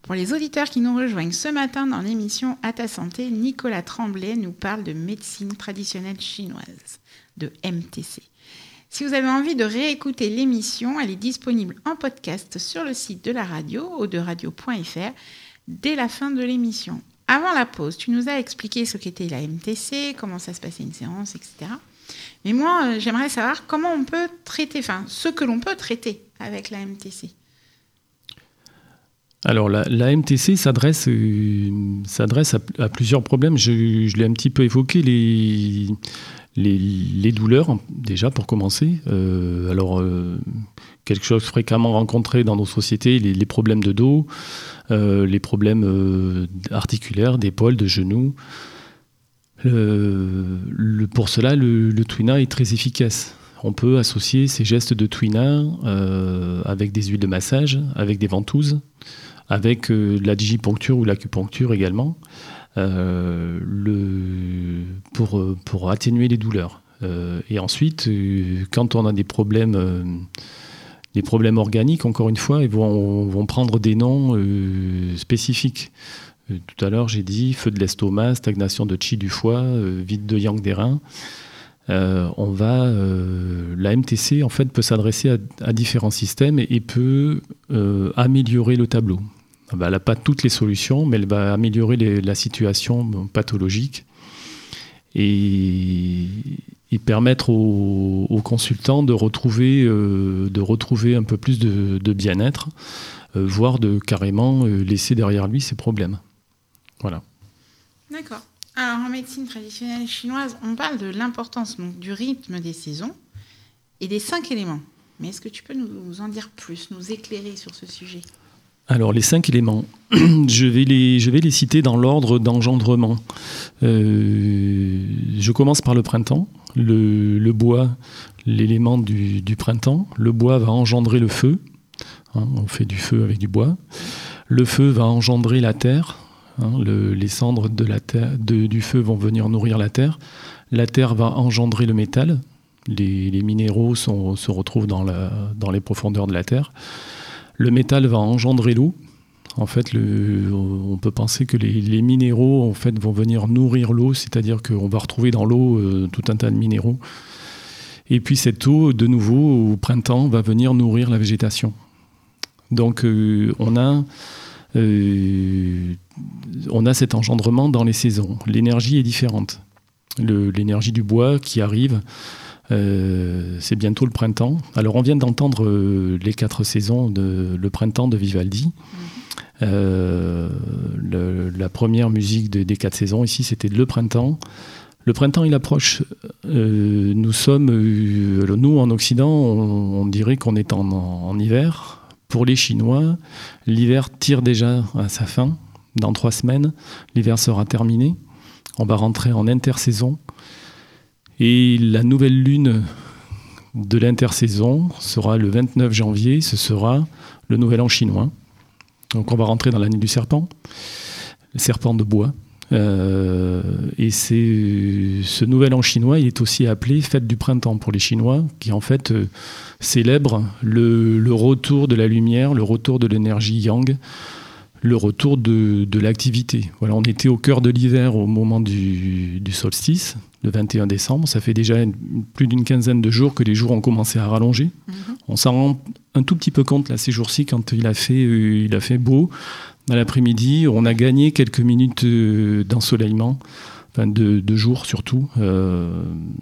Pour les auditeurs qui nous rejoignent ce matin dans l'émission À ta santé, Nicolas Tremblay nous parle de médecine traditionnelle chinoise, de M T C. Si vous avez envie de réécouter l'émission, elle est disponible en podcast sur le site de la radio, auderadio point f r, dès la fin de l'émission. Avant la pause, tu nous as expliqué ce qu'était la M T C, comment ça se passait une séance, et cetera. Mais moi, euh, j'aimerais savoir comment on peut traiter, enfin, ce que l'on peut traiter avec la M T C. Alors, la, la M T C s'adresse, euh, s'adresse à, à plusieurs problèmes. Je, je l'ai un petit peu évoqué, les, les, les douleurs, déjà, pour commencer. Euh, alors, euh, quelque chose fréquemment rencontré dans nos sociétés, les, les problèmes de dos, euh, les problèmes euh, articulaires, d'épaule, de genoux. Le, le, pour cela, le, le Twina est très efficace. On peut associer ces gestes de Twina euh, avec des huiles de massage, avec des ventouses, avec euh, la digiponcture ou l'acupuncture également, euh, le, pour, pour atténuer les douleurs. Euh, et ensuite, euh, quand on a des problèmes, euh, des problèmes organiques, encore une fois, ils vont, vont prendre des noms euh, spécifiques. Euh, tout à l'heure, j'ai dit feu de l'estomac, stagnation de qi du foie, euh, vide de yang des reins. Euh, on va, euh, la M T C en fait peut s'adresser à, à différents systèmes et, et peut euh, améliorer le tableau. Elle n'a pas toutes les solutions, mais elle va améliorer les, la situation bon, pathologique et, et permettre aux, aux consultants de retrouver, euh, de retrouver un peu plus de, de bien-être, euh, voire de carrément euh, laisser derrière lui ses problèmes. Voilà. D'accord. Alors, en médecine traditionnelle chinoise, on parle de l'importance donc, du rythme des saisons et des cinq éléments. Mais est-ce que tu peux nous en dire plus, nous éclairer sur ce sujet ? Alors, les cinq éléments, je vais les, je vais les citer dans l'ordre d'engendrement. Euh, je commence par le printemps. Le, le bois, l'élément du, du printemps. Le bois va engendrer le feu. Hein, on fait du feu avec du bois. Le feu va engendrer la terre. Hein, le, les cendres de la terre, de, du feu vont venir nourrir la terre. La terre va engendrer le métal. Les, les minéraux sont, se retrouvent dans, la, dans les profondeurs de la terre. Le métal va engendrer l'eau. En fait, le, on peut penser que les, les minéraux en fait, vont venir nourrir l'eau, c'est-à-dire qu'on va retrouver dans l'eau euh, tout un tas de minéraux. Et puis cette eau, de nouveau, au printemps, va venir nourrir la végétation. Donc euh, on a... Euh, on a cet engendrement dans les saisons. L'énergie est différente. Le, l'énergie du bois qui arrive, euh, c'est bientôt le printemps. Alors on vient d'entendre euh, les quatre saisons, de, le printemps de Vivaldi. Euh, le, la première musique de, des quatre saisons, ici, c'était le printemps. Le printemps, il approche. Euh, nous sommes, euh, nous en Occident, on, on dirait qu'on est en, en, en hiver. Pour les Chinois, l'hiver tire déjà à sa fin. Dans trois semaines, l'hiver sera terminé. On va rentrer en intersaison. Et la nouvelle lune de l'intersaison sera le vingt-neuf janvier. Ce sera le nouvel an chinois. Donc on va rentrer dans l'année du serpent. Le serpent de bois. Euh, et c'est, ce nouvel an chinois, il est aussi appelé fête du printemps pour les Chinois, qui en fait euh, célèbre le, le retour de la lumière, le retour de l'énergie yang, le retour de, de l'activité. Voilà, on était au cœur de l'hiver au moment du, du solstice, le vingt et un décembre. Ça fait déjà une, plus d'une quinzaine de jours que les jours ont commencé à rallonger. Mm-hmm. On s'en rend un tout petit peu compte là, ces jours-ci quand il a fait, euh, il a fait beau. À l'après-midi, on a gagné quelques minutes d'ensoleillement, enfin de, de jour surtout. Euh,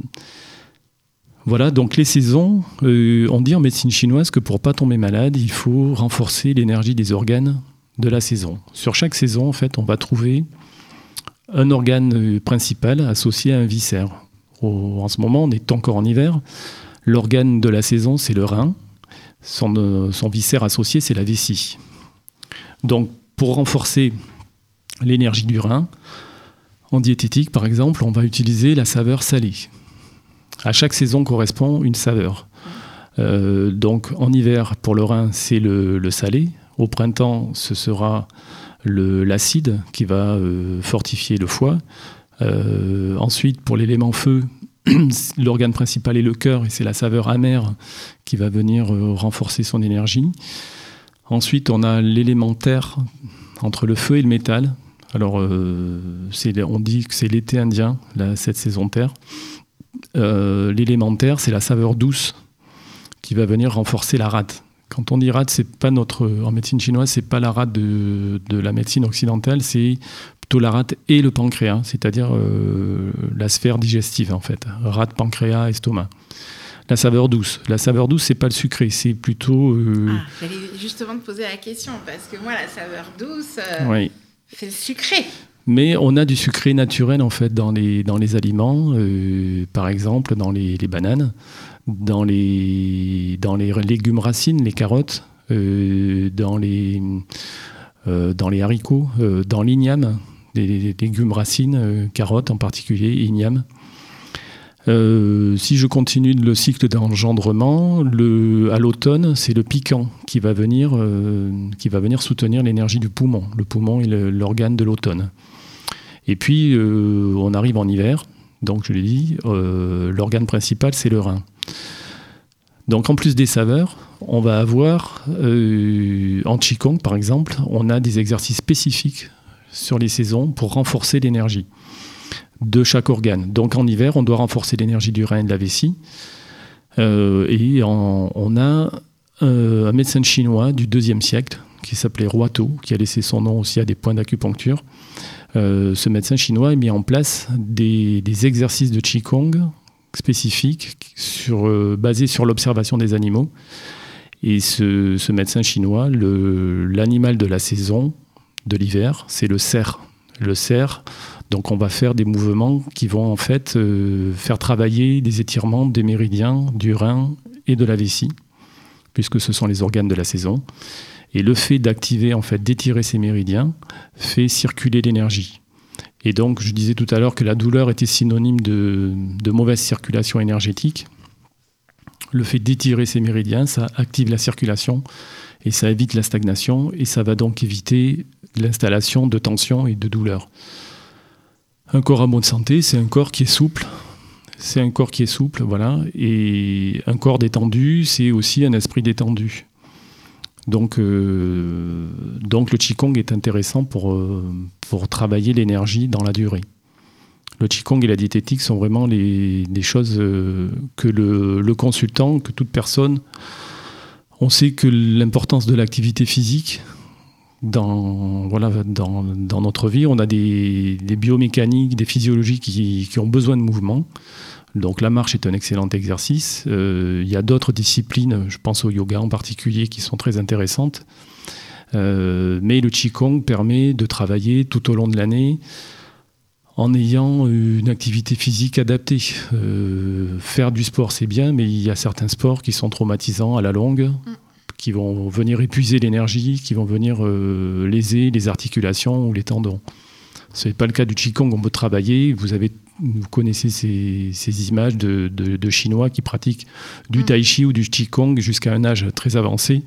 voilà, donc les saisons, euh, on dit en médecine chinoise que pour ne pas tomber malade, il faut renforcer l'énergie des organes de la saison. Sur chaque saison, en fait, on va trouver un organe principal associé à un viscère. Au, en ce moment, on est encore en hiver. L'organe de la saison, c'est le rein. Son, son viscère associé, c'est la vessie. Donc, pour renforcer l'énergie du rein, en diététique, par exemple, on va utiliser la saveur salée. À chaque saison correspond une saveur. Euh, donc, en hiver, pour le rein, c'est le, le salé. Au printemps, ce sera le, l'acide qui va euh, fortifier le foie. Euh, ensuite, pour l'élément feu, l'organe principal est le cœur et c'est la saveur amère qui va venir euh, renforcer son énergie. Ensuite, on a l'élément terre entre le feu et le métal. Alors, euh, c'est, on dit que c'est l'été indien, là, cette saison terre. Euh, l'élémentaire, c'est la saveur douce qui va venir renforcer la rate. Quand on dit rate, c'est pas notre, en médecine chinoise, c'est pas la rate de, de la médecine occidentale, c'est plutôt la rate et le pancréas, c'est-à-dire euh, la sphère digestive en fait, rate, pancréas, estomac. La saveur douce. La saveur douce, c'est pas le sucré, c'est plutôt. Euh... Ah, j'allais justement te poser la question parce que moi, la saveur douce, euh, oui. c'est le sucré. Mais on a du sucré naturel en fait dans les dans les aliments, euh, par exemple dans les, les bananes, dans les dans les légumes racines, les carottes, euh, dans les euh, dans les haricots, euh, dans l'igname, les, les légumes racines, euh, carottes en particulier, igname. Euh, si je continue le cycle d'engendrement, le, à l'automne, c'est le piquant qui va venir, euh, qui va venir soutenir l'énergie du poumon. Le poumon est le, l'organe de l'automne. Et puis, euh, on arrive en hiver. Donc, je l'ai dit, euh, l'organe principal, c'est le rein. Donc, en plus des saveurs, on va avoir, euh, en Qigong, par exemple, on a des exercices spécifiques sur les saisons pour renforcer l'énergie de chaque organe. Donc en hiver, on doit renforcer l'énergie du rein et de la vessie. Euh, et en, on a euh, un médecin chinois du deuxième siècle qui s'appelait Ruotou, qui a laissé son nom aussi à des points d'acupuncture. Euh, ce médecin chinois a mis en place des, des exercices de Qigong spécifiques sur, euh, basés sur l'observation des animaux. Et ce, ce médecin chinois, le, l'animal de la saison, de l'hiver, c'est le cerf. Le cerf, donc on va faire des mouvements qui vont en fait euh, faire travailler des étirements des méridiens, du rein et de la vessie, puisque ce sont les organes de la saison. Et le fait d'activer, en fait, d'étirer ces méridiens, fait circuler l'énergie. Et donc, je disais tout à l'heure que la douleur était synonyme de, de mauvaise circulation énergétique. Le fait d'étirer ces méridiens, ça active la circulation et ça évite la stagnation et ça va donc éviter l'installation de tension et de douleur. Un corps en bonne santé, c'est un corps qui est souple. C'est un corps qui est souple, voilà. Et un corps détendu, c'est aussi un esprit détendu. Donc, euh, donc le Qigong est intéressant pour, euh, pour travailler l'énergie dans la durée. Le Qigong et la diététique sont vraiment les, les choses euh, que le, le consultant, que toute personne, on sait que l'importance de l'activité physique dans, voilà, dans, dans notre vie, on a des, des biomécaniques, des physiologies qui, qui ont besoin de mouvement. Donc la marche est un excellent exercice. Euh, il y a d'autres disciplines, je pense au yoga en particulier, qui sont très intéressantes. Euh, mais le Qigong permet de travailler tout au long de l'année en ayant une activité physique adaptée. Euh, faire du sport, c'est bien, mais il y a certains sports qui sont traumatisants à la longue, mm. qui vont venir épuiser l'énergie, qui vont venir euh, léser les articulations ou les tendons. Ce n'est pas le cas du Qigong, on peut travailler. Vous, avez, vous connaissez ces, ces images de, de, de Chinois qui pratiquent du Tai Chi ou du Qigong jusqu'à un âge très avancé.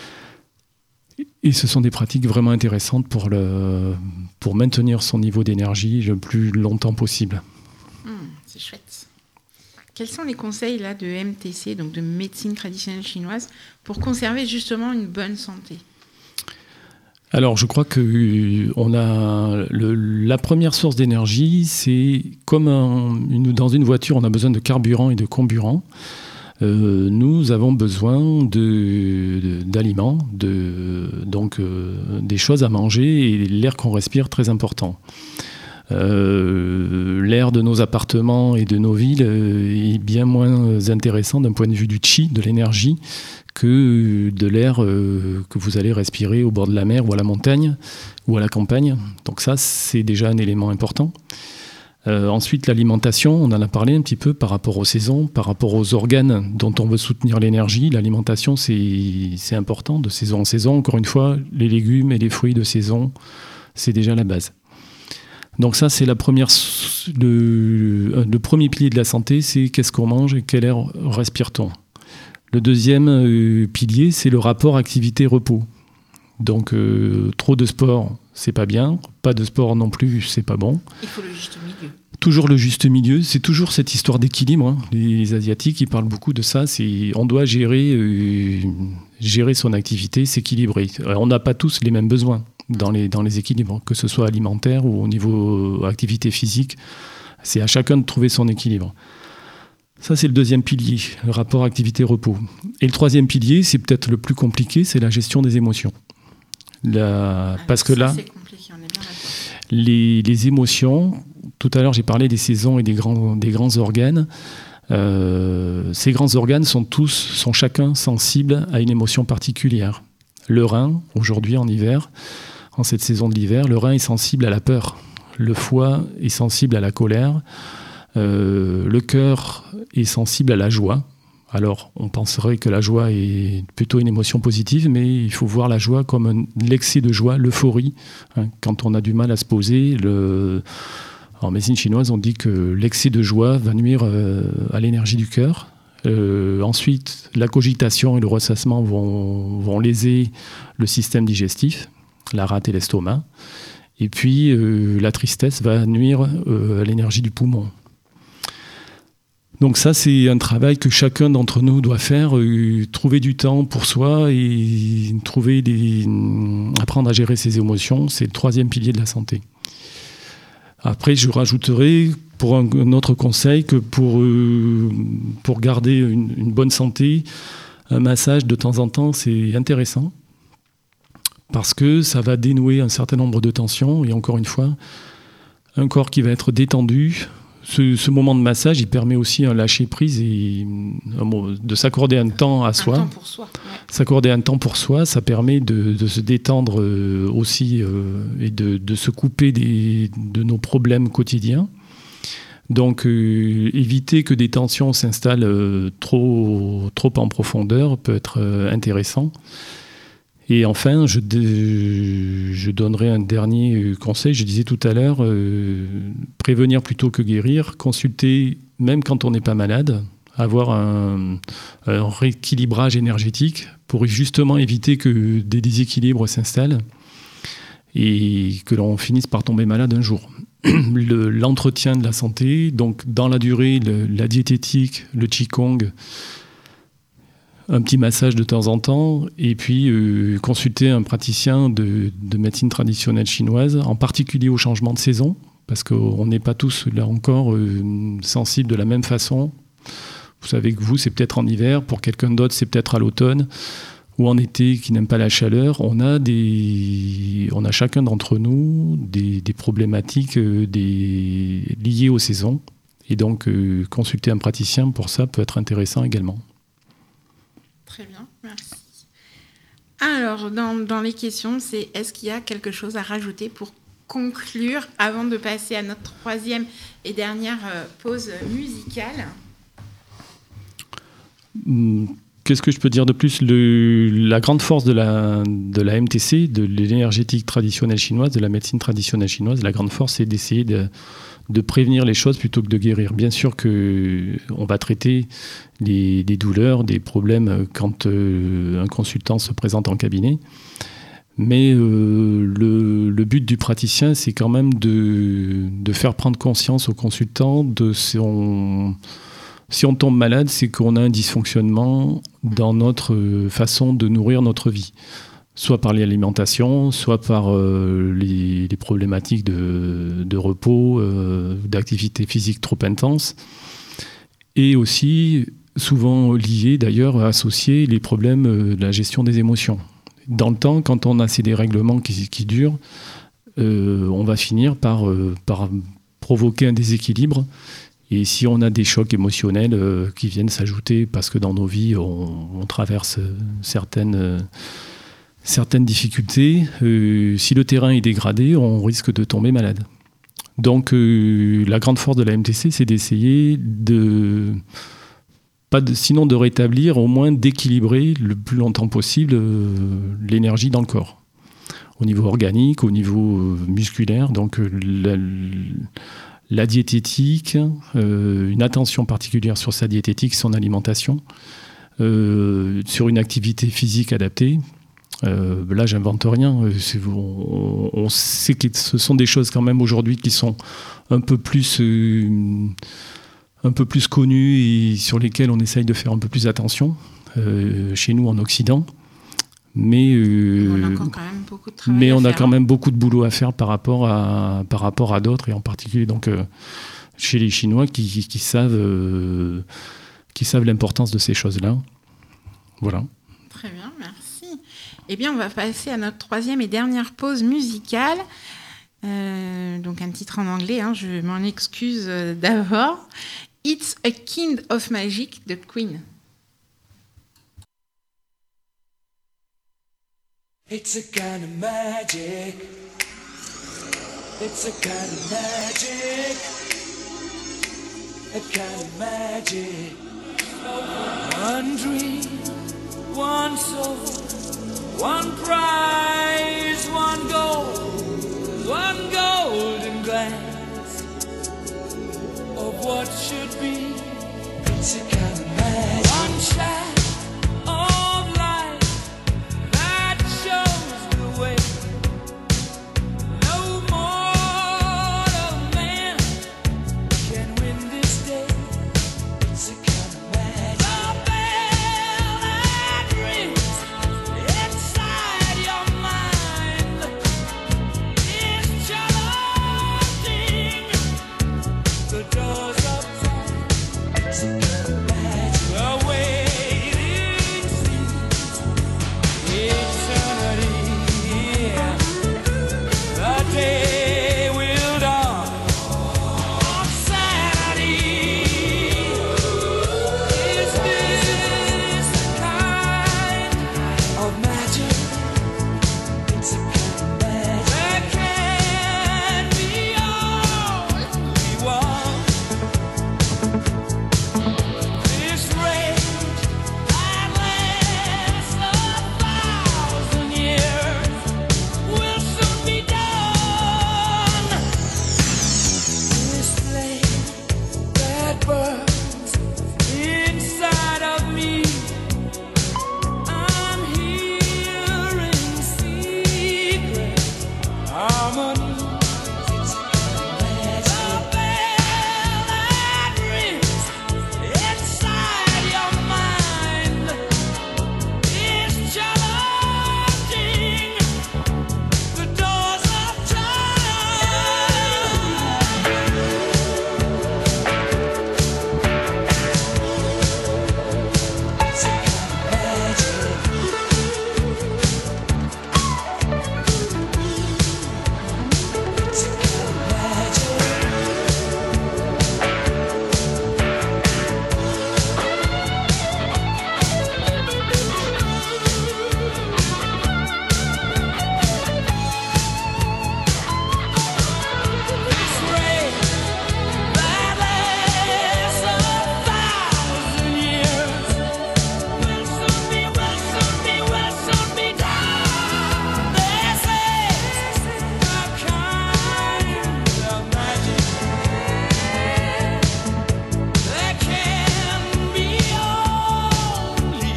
Et ce sont des pratiques vraiment intéressantes pour, le, pour maintenir son niveau d'énergie le plus longtemps possible. Mmh, c'est chouette. Quels sont les conseils là, de M T C, donc de médecine traditionnelle chinoise, pour conserver justement une bonne santé ? Alors, je crois que on a le, la première source d'énergie, c'est comme un, une, dans une voiture, on a besoin de carburant et de comburant. Euh, nous avons besoin de, de, d'aliments, de, donc euh, des choses à manger et l'air qu'on respire très important. Euh, l'air de nos appartements et de nos villes est bien moins intéressant d'un point de vue du qi, de l'énergie, que de l'air euh, que vous allez respirer au bord de la mer ou à la montagne ou à la campagne. Donc ça, c'est déjà un élément important. Euh, ensuite, l'alimentation, on en a parlé un petit peu par rapport aux saisons, par rapport aux organes dont on veut soutenir l'énergie. L'alimentation, c'est, c'est important de saison en saison. Encore une fois, les légumes et les fruits de saison, c'est déjà la base. Donc ça, c'est la première, le, le premier pilier de la santé, c'est qu'est-ce qu'on mange et quel air respire-t-on. Le deuxième euh, pilier, c'est le rapport activité-repos. Donc, euh, trop de sport, c'est pas bien. Pas de sport non plus, c'est pas bon. Il faut le juste milieu. Toujours le juste milieu. C'est toujours cette histoire d'équilibre. Hein. Les, les Asiatiques, ils parlent beaucoup de ça. C'est, on doit gérer, euh, gérer son activité, s'équilibrer. Alors, on n'a pas tous les mêmes besoins. dans les, dans les équilibres, que ce soit alimentaire ou au niveau activité physique. C'est à chacun de trouver son équilibre. Ça, c'est le deuxième pilier, le rapport activité-repos. Et le troisième pilier, c'est peut-être le plus compliqué, c'est la gestion des émotions. La... Alors Parce que ça, là, c'est compliqué, on est bien d'accord. les, les émotions, tout à l'heure j'ai parlé des saisons et des grands, des grands organes. Euh, ces grands organes sont tous, sont chacun sensibles à une émotion particulière. Le rein, aujourd'hui en hiver, en cette saison de l'hiver, le rein est sensible à la peur. Le foie est sensible à la colère. Euh, le cœur est sensible à la joie. Alors, on penserait que la joie est plutôt une émotion positive, mais il faut voir la joie comme un, l'excès de joie, l'euphorie. Hein, quand on a du mal à se poser, le... en médecine chinoise, on dit que l'excès de joie va nuire euh, à l'énergie du cœur. Euh, ensuite, la cogitation et le ressassement vont, vont léser le système digestif, la rate et l'estomac. Et puis, euh, la tristesse va nuire euh, à l'énergie du poumon. Donc ça, c'est un travail que chacun d'entre nous doit faire, euh, trouver du temps pour soi et trouver des, apprendre à gérer ses émotions. C'est le troisième pilier de la santé. Après, je rajouterai pour un, un autre conseil que pour, euh, pour garder une, une bonne santé, un massage de temps en temps, c'est intéressant parce que ça va dénouer un certain nombre de tensions. Et encore une fois, un corps qui va être détendu. Ce, ce moment de massage, il permet aussi un lâcher-prise et un, de s'accorder un temps à soi. Un temps pour soi. Ouais. S'accorder un temps pour soi, ça permet de, de se détendre euh, aussi euh, et de, de se couper des, de nos problèmes quotidiens. Donc, euh, éviter que des tensions s'installent euh, trop, trop en profondeur peut être euh, intéressant. Et enfin, je, je donnerai un dernier conseil. Je disais tout à l'heure, euh, prévenir plutôt que guérir, consulter même quand on n'est pas malade, avoir un, un rééquilibrage énergétique pour justement éviter que des déséquilibres s'installent et que l'on finisse par tomber malade un jour. Le, l'entretien de la santé, donc dans la durée, le, la diététique, le qigong, un petit massage de temps en temps, et puis euh, consulter un praticien de, de médecine traditionnelle chinoise, en particulier au changement de saison, parce qu'on n'est pas tous, là encore, euh, sensibles de la même façon. Vous savez que vous, c'est peut-être en hiver, pour quelqu'un d'autre, c'est peut-être à l'automne, ou en été, qui n'aime pas la chaleur. On a, des, on a chacun d'entre nous des, des problématiques euh, des, liées aux saisons, et donc euh, consulter un praticien pour ça peut être intéressant également. Très bien, merci. Alors, dans, dans les questions, c'est est-ce qu'il y a quelque chose à rajouter pour conclure avant de passer à notre troisième et dernière euh, pause musicale ? Qu'est-ce que je peux dire de plus ? Le, la grande force de la, de la M T C, de l'énergétique traditionnelle chinoise, de la médecine traditionnelle chinoise, la grande force, c'est d'essayer de, de prévenir les choses plutôt que de guérir. Bien sûr qu'on va traiter les, des douleurs, des problèmes quand euh, un consultant se présente en cabinet. Mais euh, le, le but du praticien, c'est quand même de, de faire prendre conscience au consultant de son... Si on tombe malade, c'est qu'on a un dysfonctionnement dans notre façon de nourrir notre vie. Soit par l'alimentation, soit par euh, les, les problématiques de, de repos, euh, d'activité physique trop intense. Et aussi, souvent liés d'ailleurs, associés, les problèmes de la gestion des émotions. Dans le temps, quand on a ces dérèglements qui, qui durent, euh, on va finir par, euh, par provoquer un déséquilibre. Et si on a des chocs émotionnels euh, qui viennent s'ajouter parce que dans nos vies, on, on traverse certaines, euh, certaines difficultés, euh, si le terrain est dégradé, on risque de tomber malade. Donc euh, la grande force de la M T C, c'est d'essayer de, pas de, sinon de rétablir, au moins d'équilibrer le plus longtemps possible euh, l'énergie dans le corps. Au niveau organique, au niveau euh, musculaire, donc euh, la, La diététique, euh, une attention particulière sur sa diététique, son alimentation, euh, sur une activité physique adaptée. Euh, là, j'invente rien. C'est, on, on sait que ce sont des choses quand même aujourd'hui qui sont un peu plus, euh, un peu plus connues et sur lesquelles on essaye de faire un peu plus attention euh, chez nous en Occident. Mais, euh, on a encore quand même beaucoup de travail mais à on faire, a quand hein. même beaucoup de boulot à faire par rapport à, par rapport à d'autres, et en particulier donc, euh, chez les Chinois qui, qui, qui savent, euh, qui savent l'importance de ces choses-là. Voilà. Très bien, merci. Eh bien, on va passer à notre troisième et dernière pause musicale. Euh, donc un titre en anglais, hein, je m'en excuse euh, d'abord. It's a Kind of Magic de Queen. It's a kind of magic. It's a kind of magic. A kind of magic. One dream, one soul, one prize, one goal, one golden glance of what should be. It's a kind of magic. One shot of light that shows the way. No mortal man can win this day. It's a kind of magic. The bell that rings inside your mind is challenging the doors of time. It's a kind of magic. The waiting seems eternity. The day will dawn on Saturday. Is this the kind of magic? It's a kind of magic that can be all we want. This rage that lasts a thousand years will soon be done. This flame that burns inside of me, I'm hearing secret harmony. The bell that rings inside your mind is challenging the doors of time. It's a kind of magic. It's a kind of This rain that lasts a thousand years will soon be, will soon be, will soon be done. This is the kind of magic that can be only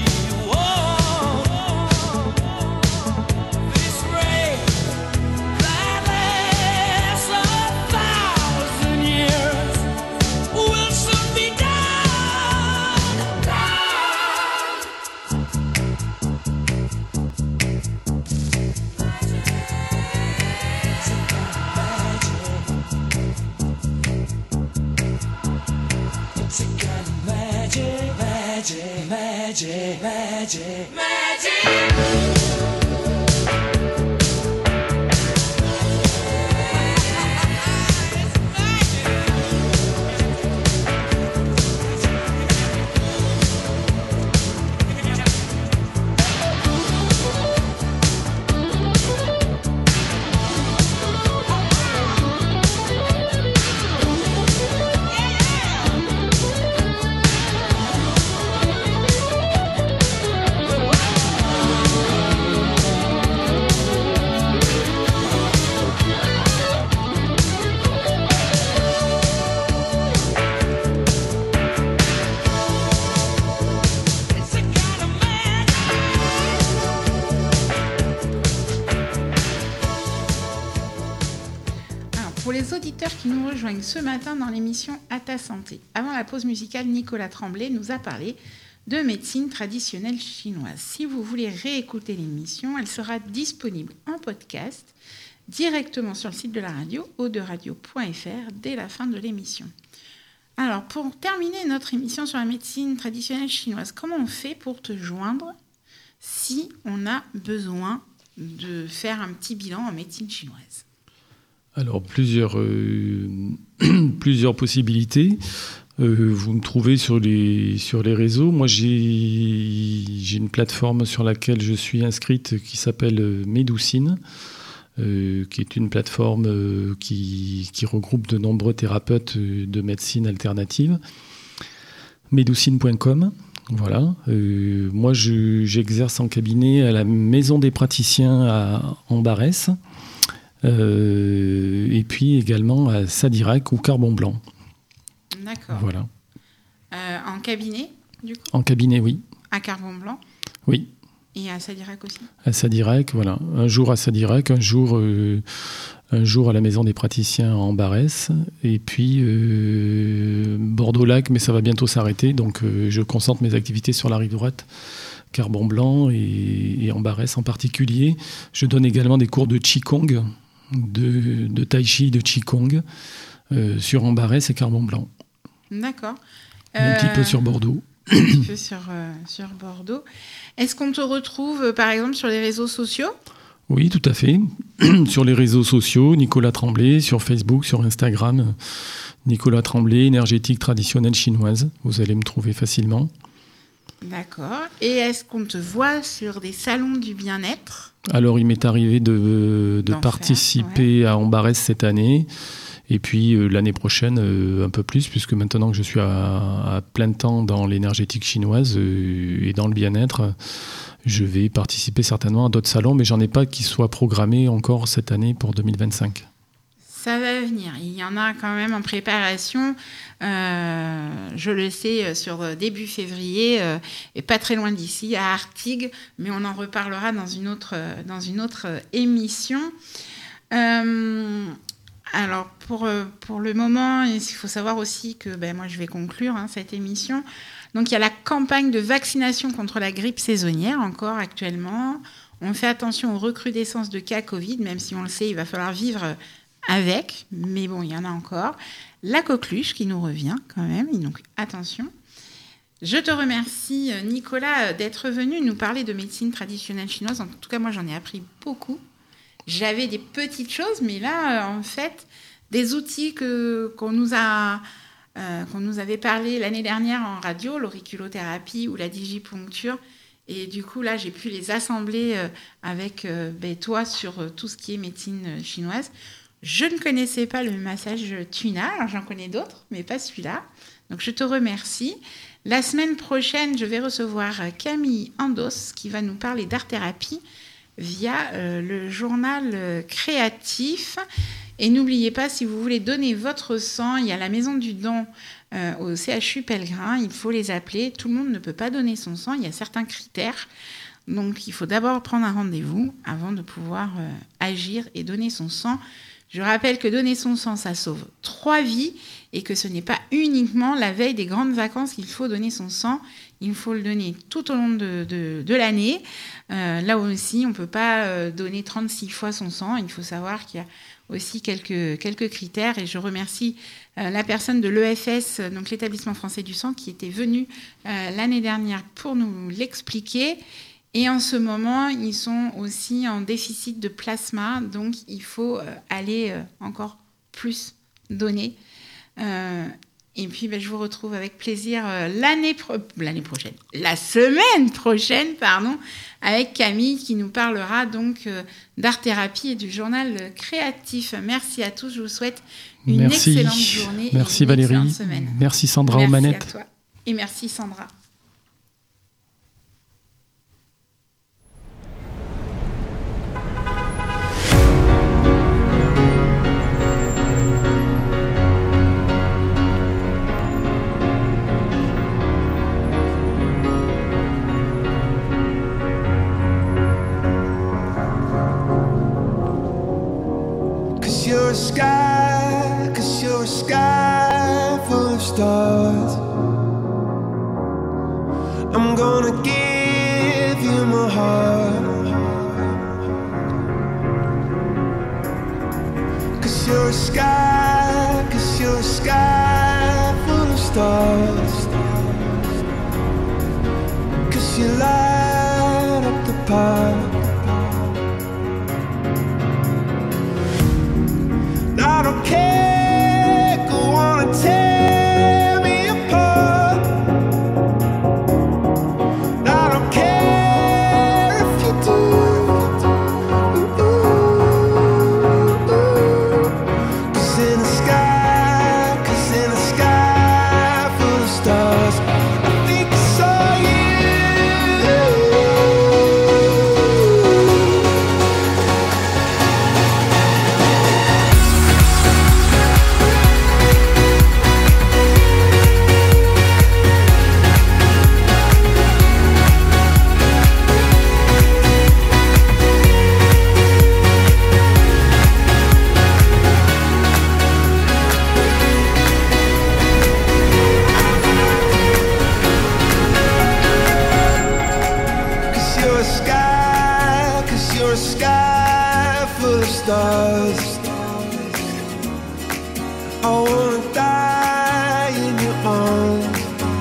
one. This rain that lasts a thousand years will soon be done. It's a kind of magic, magic, magic, magic, magic. It's a kind of magic. Alors, pour les auditeurs qui nous rejoignent ce matin dans l'émission À ta santé, avant la pause musicale, Nicolas Tremblay nous a parlé de médecine traditionnelle chinoise. Si vous voulez réécouter l'émission, elle sera disponible en podcast directement sur le site de la radio, o deux radio point f r, dès la fin de l'émission. Alors, pour terminer notre émission sur la médecine traditionnelle chinoise, comment on fait pour te joindre si on a besoin de faire un petit bilan en médecine chinoise? Alors, plusieurs, euh, plusieurs possibilités. Euh, vous me trouvez sur les, sur les réseaux. Moi, j'ai, j'ai une plateforme sur laquelle je suis inscrite qui s'appelle Médoucine, euh, qui est une plateforme euh, qui, qui regroupe de nombreux thérapeutes de médecine alternative. médoucine point com. Voilà. Euh, moi, je, j'exerce en cabinet à la Maison des praticiens à Ambarès, euh, et puis également à Sadirac ou Carbon Blanc. D'accord. Voilà. Euh, en cabinet, du coup? En cabinet, oui. À Carbon Blanc? Oui. Et à Sadirac aussi? À Sadirac, voilà. Un jour à Sadirac, un jour, euh, un jour à la Maison des praticiens à Ambarès, et puis euh, Bordeaux-Lac, mais ça va bientôt s'arrêter, donc euh, je concentre mes activités sur la rive droite, Carbon Blanc et, et Ambarès en particulier. Je donne également des cours de Qigong, de, de Tai Chi, de Qigong, euh, sur Ambarès et Carbon Blanc. D'accord. Un euh... petit peu sur Bordeaux. Un petit peu sur, euh, sur Bordeaux. Est-ce qu'on te retrouve, euh, par exemple, sur les réseaux sociaux? Oui, tout à fait. Sur les réseaux sociaux, Nicolas Tremblay, sur Facebook, sur Instagram, Nicolas Tremblay, énergétique traditionnelle chinoise. Vous allez me trouver facilement. D'accord. Et est-ce qu'on te voit sur des salons du bien-être? Alors, il m'est arrivé de, de participer faire, ouais. à Ambarès cette année. Et puis euh, l'année prochaine, euh, un peu plus, puisque maintenant que je suis à, à plein temps dans l'énergétique chinoise euh, et dans le bien-être, je vais participer certainement à d'autres salons, mais j'en ai pas qui soient programmés encore cette année pour deux mille vingt-cinq. Ça va venir. Il y en a quand même en préparation. Euh, je le sais, sur début février, euh, et pas très loin d'ici, à Artigues, mais on en reparlera dans une autre, dans une autre émission. Euh, Alors, pour, pour le moment, il faut savoir aussi que ben, moi, je vais conclure hein, cette émission. Donc, il y a la campagne de vaccination contre la grippe saisonnière encore actuellement. On fait attention aux recrudescences de cas Covid, même si on le sait, il va falloir vivre avec. Mais bon, il y en a encore. La coqueluche qui nous revient quand même. Donc, attention. Je te remercie, Nicolas, d'être venu nous parler de médecine traditionnelle chinoise. En tout cas, moi, j'en ai appris beaucoup. J'avais des petites choses, mais là, en fait, des outils que, qu'on, nous a, euh, qu'on nous avait parlé l'année dernière en radio, l'auriculothérapie ou la digipuncture. Et du coup, là, j'ai pu les assembler euh, avec euh, ben, toi sur euh, tout ce qui est médecine chinoise. Je ne connaissais pas le massage Tuna, alors j'en connais d'autres, mais pas celui-là. Donc, je te remercie. La semaine prochaine, je vais recevoir Camille Andos qui va nous parler d'art-thérapie via euh, le journal euh, créatif. Et n'oubliez pas, si vous voulez donner votre sang, il y a la Maison du Don euh, au C H U Pellegrin. Il faut les appeler. Tout le monde ne peut pas donner son sang. Il y a certains critères. Donc, il faut d'abord prendre un rendez-vous avant de pouvoir euh, agir et donner son sang. Je rappelle que donner son sang, ça sauve trois vies et que ce n'est pas uniquement la veille des grandes vacances qu'il faut donner son sang. Il faut le donner tout au long de, de, de l'année. Euh, là aussi, on ne peut pas euh, donner trente-six fois son sang. Il faut savoir qu'il y a aussi quelques, quelques critères. Et je remercie euh, la personne de l'E F S, donc l'Établissement français du sang, qui était venu euh, l'année dernière pour nous l'expliquer. Et en ce moment, ils sont aussi en déficit de plasma. Donc, il faut euh, aller euh, encore plus donner. Euh, Et puis, ben, je vous retrouve avec plaisir euh, l'année, pro- l'année prochaine, la semaine prochaine, pardon, avec Camille qui nous parlera donc euh, d'art-thérapie et du journal euh, créatif. Merci à tous. Je vous souhaite une merci. excellente journée. Merci et une Valérie. excellente semaine. Merci Sandra merci aux manettes. À toi. Et merci Sandra. You're a sky, cause you're a sky full of stars. I'm gonna give you my heart. Cause you're a sky, cause you're a sky full of stars. Cause you light up the park. I don't care, go on and tear me apart. I don't care if you do. Cause in the sky, cause in the sky full of stars, I think I saw you. Cause you're a sky, cause you're a sky full of stars. I wanna die in your arms.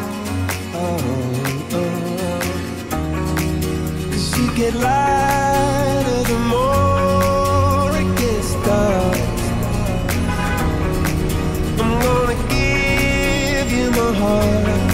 Oh, oh. Cause you get lighter the more it gets dark. I'm gonna give you my heart.